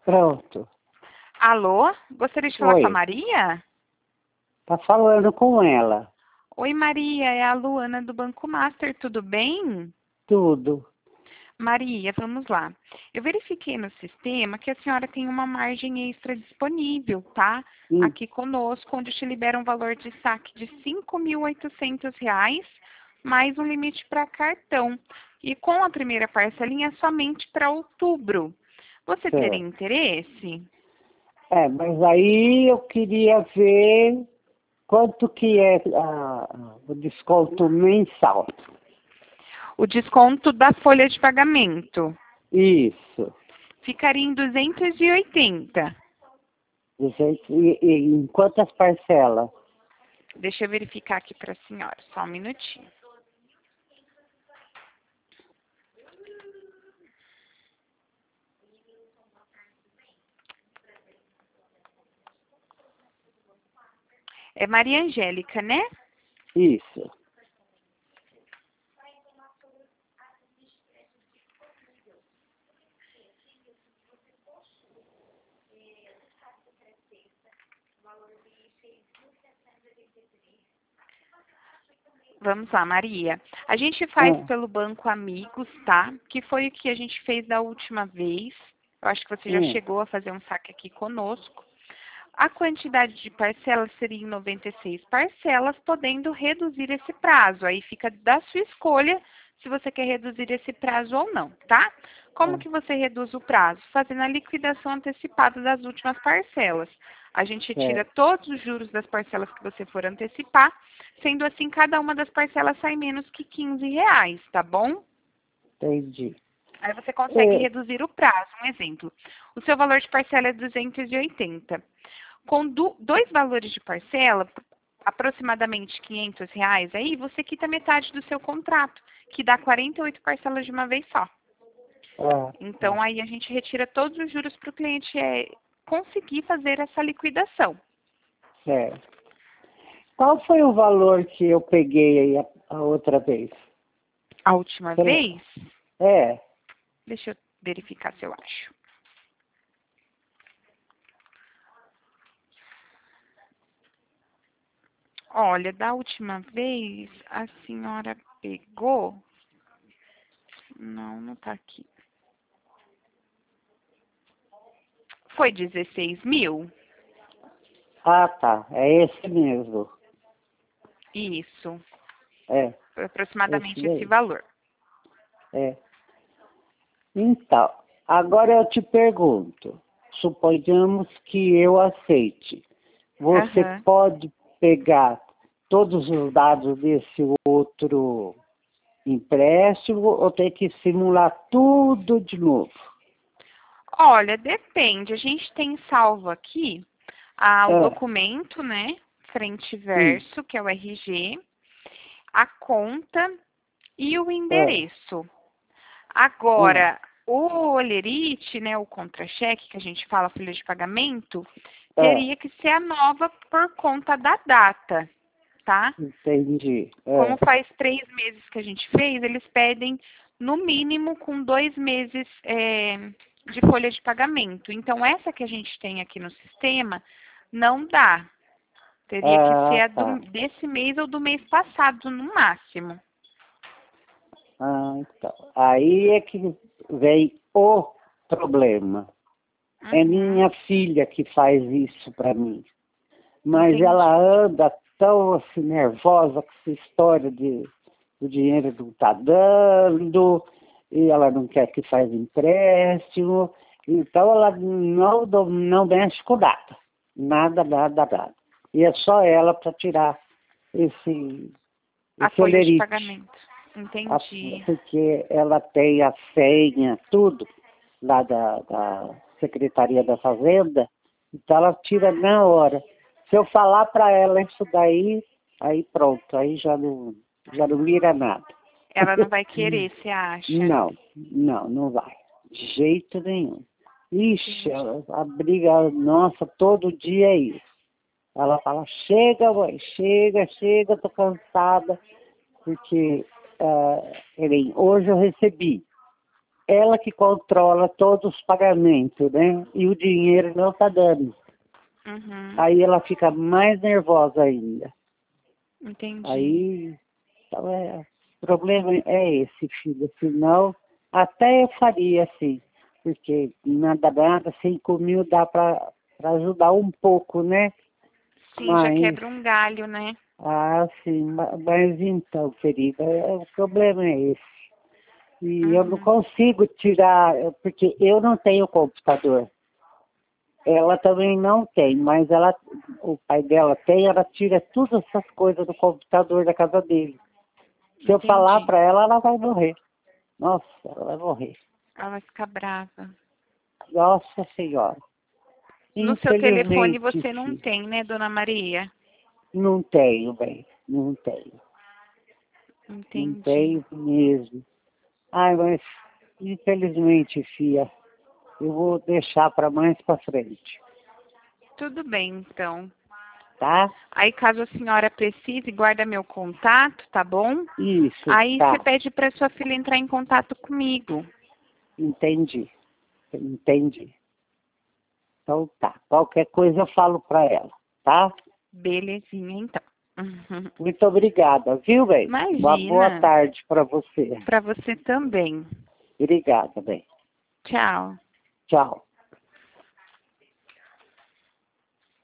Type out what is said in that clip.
Pronto. Alô? Gostaria de falar com a Oi. Maria? Tá falando com ela. Oi, Maria, é a Luana do Banco Master, tudo bem? Tudo. Maria, vamos lá. Eu verifiquei no sistema que a senhora tem uma margem extra disponível, tá? Hum, Aqui conosco, onde te libera um valor de saque de R$ 5.800, mais um limite para cartão. E com a primeira parcelinha somente para outubro. Você teria certo. interesse? Mas aí eu queria ver quanto que é o desconto mensal. O desconto da folha de pagamento Isso. ficaria em 280. Em quantas parcelas? Deixa eu verificar aqui para a senhora, só um minutinho. É Maria Angélica, né? Isso. Vamos lá, Maria. A gente faz Ah, pelo Banco Amigos, tá? Que foi o que a gente fez da última vez. Eu acho que você já hum, chegou a fazer um saque aqui conosco. A quantidade de parcelas seria em 96 parcelas, podendo reduzir esse prazo. Aí fica da sua escolha se você quer reduzir esse prazo ou não, tá? Como ah, que você reduz o prazo? Fazendo a liquidação antecipada das últimas parcelas. A gente retira certo. todos os juros das parcelas que você for antecipar, sendo assim, cada uma das parcelas sai menos que R$ 15, tá bom? Entendi. Aí você consegue É, reduzir o prazo. Um exemplo, o seu valor de parcela é 280. Com dois valores de parcela, aproximadamente R$ 500, aí você quita metade do seu contrato, que dá 48 parcelas de uma vez só. tá, Então, aí a gente retira todos os juros para o cliente conseguir fazer essa liquidação. certo. Qual foi o valor que eu peguei aí a outra vez? A última Você le- vez, É, deixa eu verificar se eu acho. Olha, da última vez, a senhora pegou. Não, não tá aqui. Foi 16 mil? tá, é esse mesmo. Isso. É, Foi esse aproximadamente esse daí. valor. É. Então, agora eu te pergunto, suponhamos que eu aceite. Você Aham. pode pegar todos os dados desse outro empréstimo ou tem que simular tudo de novo? Olha, depende. A gente tem salvo aqui o Ah, documento, né? Frente e sim. verso, que é o RG, a conta e o Ah, endereço. ah, Agora, o olerite, né, o contra-cheque, que a gente fala folha de pagamento, ah, teria que ser a nova por conta da data, tá? entendi. Como faz 3 meses que a gente fez, eles pedem no mínimo com 2 meses de folha de pagamento. Então, essa que a gente tem aqui no sistema não dá. Teria que ser a Tá. desse mês ou do mês passado, no máximo. Então. Aí é que vem o problema. É Uhum, minha filha que faz isso para mim. Mas ela entendi. anda tão assim, nervosa com essa história de o dinheiro não está dando, e ela não quer que faz empréstimo, então ela não mexe com nada. Nada, nada, nada. E é só ela para tirar esse, A esse folha de olerite. pagamento. Entendi. Porque ela tem a senha, tudo, lá da Secretaria da Fazenda, então ela tira na hora. Se eu falar para ela isso daí, aí pronto, aí já não vira nada. Ela não vai querer, você acha? Não, não vai. De jeito nenhum. Ixi, Entendi. a briga nossa todo dia é isso. Ela fala, chega, mãe, chega, chega, tô cansada, porque hoje eu recebi. ela que controla todos os pagamentos, né? E o dinheiro não tá dando. Uhum. Aí ela fica mais nervosa ainda. Entendi. Aí, então o problema é esse, filha. Senão, até eu faria assim, porque nada, 5.000 dá para ajudar um pouco, né? Sim, já Mas, quebra um galho, né? sim, mas então, querida, o problema é esse. E eu não Uhum. consigo tirar, porque eu não tenho computador. Ela também não tem, mas o pai dela tem, ela tira todas essas coisas do computador da casa dele. Se eu falar Entendi. para ela, ela vai morrer. Nossa, ela vai morrer. Ela vai ficar brava. Nossa Senhora. No seu telefone Infelizmente, você não filho, tem, né, dona Maria? não tenho, bem. Não tenho. Não Entendi. tenho mesmo. Ai, mas infelizmente, filha, eu vou deixar para mais para frente, Tudo bem, então. tá? Aí, caso a senhora precise, guarda meu contato, tá bom? Isso, Aí você tá. pede para sua filha entrar em contato comigo. Entendi. Entendi. Então tá. Qualquer coisa eu falo para ela, tá? Belezinha, então. Muito obrigada, viu, bem? Uma boa Imagina. tarde para você. Para você também. Obrigada, bem. Tchau. Tchau.